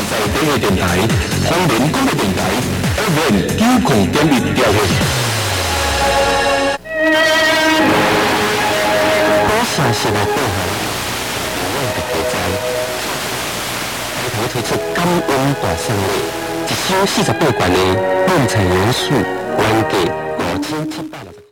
在地的电台，黄连广播电台FM90.1调频。多少是来过来，我的国家，台头推出感恩大胜利，一首48段的梦彩元素，原价5760。